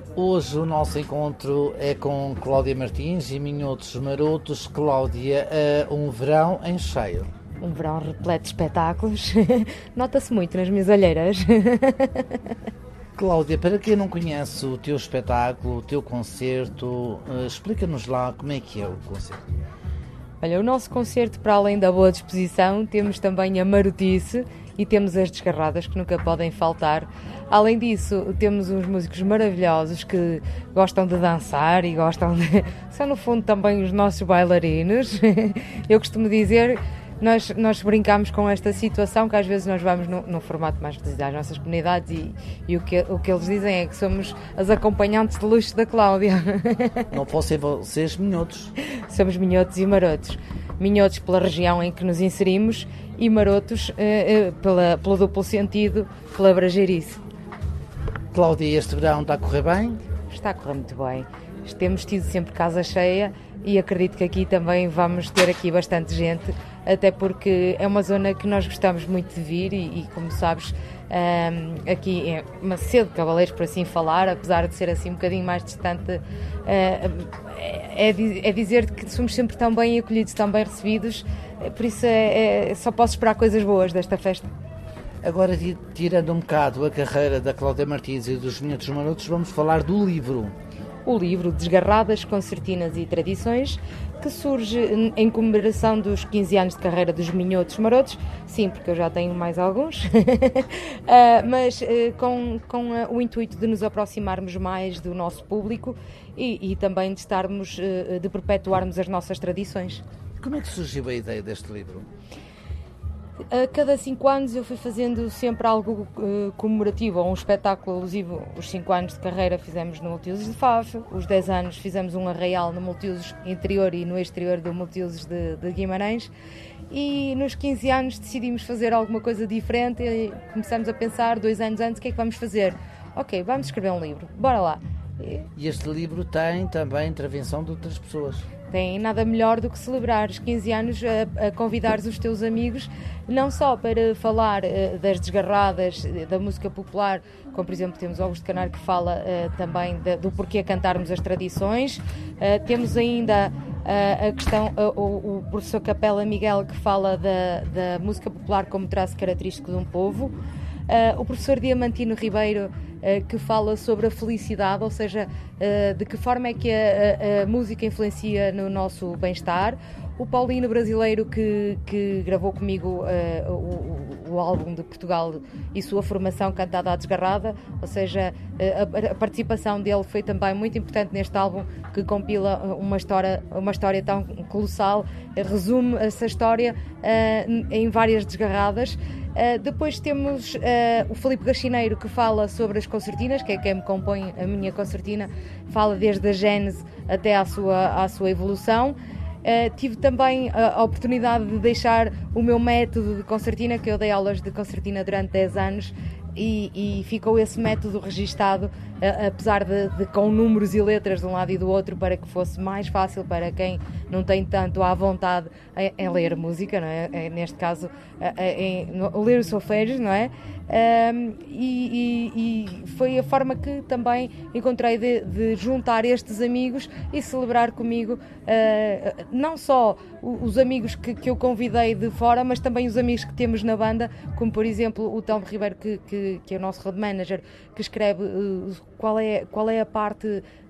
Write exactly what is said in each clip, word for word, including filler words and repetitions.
Hoje o nosso encontro é com Cláudia Martins e Minhotos Marotos. Cláudia, uh, um verão em cheio. Um verão repleto de espetáculos. Nota-se muito nas minhas olheiras. Cláudia, para quem não conhece o teu espetáculo, o teu concerto, uh, explica-nos lá como é que é o concerto. Olha, o nosso concerto, para além da boa disposição, temos também a marotice e temos as desgarradas que nunca podem faltar. Além disso, temos uns músicos maravilhosos que gostam de dançar e gostam de... São, no fundo, também os nossos bailarinos. Eu costumo dizer... Nós, nós brincamos com esta situação que às vezes nós vamos no, no formato mais reduzido às nossas comunidades e, e o, que, o que eles dizem é que somos as acompanhantes de luxo da Cláudia. Não fossem vocês minhotos? Somos minhotos e marotos. Minhotos pela região em que nos inserimos e marotos eh, eh, pela, pelo duplo sentido, pela abrangerice. Cláudia, este verão está a correr bem? Está a correr muito bem. Temos tido sempre casa cheia e acredito que aqui também vamos ter aqui bastante gente, até porque é uma zona que nós gostamos muito de vir e, e como sabes, um, aqui é Macedo de Cavaleiros, por assim falar, apesar de ser assim um bocadinho mais distante, uh, é, é dizer que somos sempre tão bem acolhidos, tão bem recebidos, por isso é, é, só posso esperar coisas boas desta festa. Agora, tirando um bocado a carreira da Cláudia Martins e dos Minhotos Marotos, vamos falar do livro. O livro Desgarradas, Concertinas e Tradições, que surge em comemoração dos quinze anos de carreira dos Minhotos Marotos, sim, porque eu já tenho mais alguns, uh, mas uh, com, com uh, o intuito de nos aproximarmos mais do nosso público e, e também de estarmos, uh, de perpetuarmos as nossas tradições. Como é que surgiu a ideia deste livro? A cada cinco anos eu fui fazendo sempre algo uh, comemorativo, ou um espetáculo alusivo. Os cinco anos de carreira fizemos no Multiusos de Faf, os dez anos fizemos um arraial no Multiusos interior e no exterior do Multiusos de, de Guimarães, e nos quinze anos decidimos fazer alguma coisa diferente e começamos a pensar, dois anos antes, o que é que vamos fazer? Ok, vamos escrever um livro, bora lá. E este livro tem também intervenção de outras pessoas. Tem nada melhor do que celebrar os quinze anos a, a convidares os teus amigos, não só para falar uh, das desgarradas, da música popular, como por exemplo temos o Augusto Canário que fala uh, também de, do porquê cantarmos as tradições, uh, temos ainda uh, a questão, uh, o, o professor Capela Miguel que fala da, da música popular como traço característico de um povo, uh, o professor Diamantino Ribeiro que fala sobre a felicidade, ou seja, de que forma é que a, a, a música influencia no nosso bem-estar. O Paulino brasileiro que, que gravou comigo uh, o, o álbum de Portugal e sua formação cantada à desgarrada, ou seja, a, a participação dele foi também muito importante neste álbum que compila uma história, uma história tão colossal, resume essa história uh, em várias desgarradas. Uh, depois temos uh, o Filipe Gachineiro que fala sobre as concertinas, que é quem me compõe a minha concertina, fala desde a gênese até à sua, à sua evolução. Uh, tive também a, a oportunidade de deixar o meu método de concertina, que eu dei aulas de concertina durante dez anos, e, e ficou esse método registado, uh, apesar de, de com números e letras de um lado e do outro, para que fosse mais fácil para quem não tem tanto à vontade em, em ler música, não é? É, neste caso, uh, em, no, ler os solfejos, não é? Um, e, e, e foi a forma que também encontrei de, de juntar estes amigos e celebrar comigo uh, não só os amigos que, que eu convidei de fora, mas também os amigos que temos na banda, como por exemplo o Telmo Ribeiro, que, que, que é o nosso road manager, que escreve uh, qual, é, qual é a parte,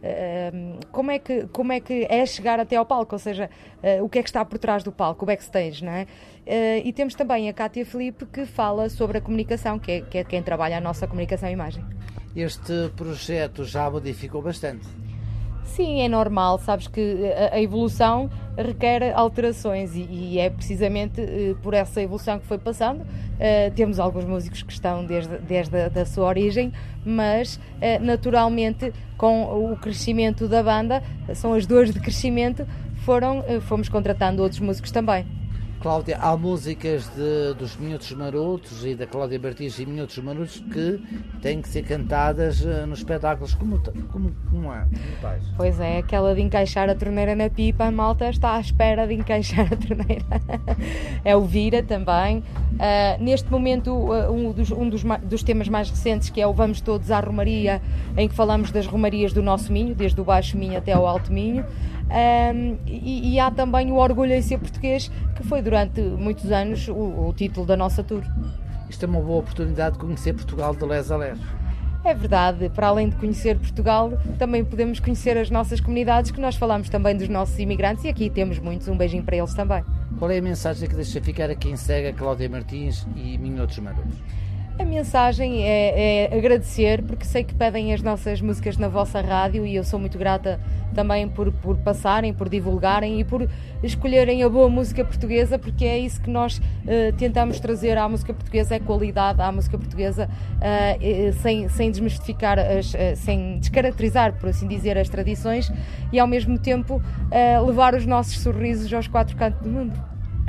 uh, como, é que, como é que é chegar até ao palco, ou seja, uh, o que é que está por trás do palco, o backstage, não é? Uh, e temos também a Cátia Filipe que fala sobre a comunicação, que é, que é quem trabalha a nossa comunicação e imagem. Este projeto já modificou bastante? Sim, é normal, sabes que a, a evolução requer alterações e, e é precisamente uh, por essa evolução que foi passando. Uh, temos alguns músicos que estão desde, desde a da sua origem, mas uh, naturalmente com o crescimento da banda, são as dores de crescimento, foram, uh, fomos contratando outros músicos também. Cláudia, há músicas de, dos Minhotos Marotos e da Cláudia Martins e Minhotos Marotos que têm que ser cantadas uh, nos espetáculos. Como, como, como é? Como pois é, aquela de encaixar a torneira na pipa, a malta está à espera de encaixar a torneira. É o Vira também. Uh, neste momento, uh, um, dos, um dos, dos temas mais recentes, que é o Vamos Todos à Romaria, em que falamos das romarias do nosso Minho, desde o Baixo Minho até o Alto Minho. Um, e, e há também o Orgulho em Ser Português, que foi durante muitos anos o, o título da nossa tour. Isto é uma boa oportunidade de conhecer Portugal de les a les. É verdade, para além de conhecer Portugal, também podemos conhecer as nossas comunidades, que nós falamos também dos nossos imigrantes, e aqui temos muitos, um beijinho para eles também. Qual é a mensagem que deixa ficar a quem segue a Cláudia Martins e Minhotos Marotos? A mensagem é, é agradecer, porque sei que pedem as nossas músicas na vossa rádio e eu sou muito grata também por, por passarem, por divulgarem e por escolherem a boa música portuguesa, porque é isso que nós uh, tentamos trazer à música portuguesa, é qualidade à música portuguesa, uh, sem, sem desmistificar, as, uh, sem descaracterizar, por assim dizer, as tradições, e ao mesmo tempo uh, levar os nossos sorrisos aos quatro cantos do mundo.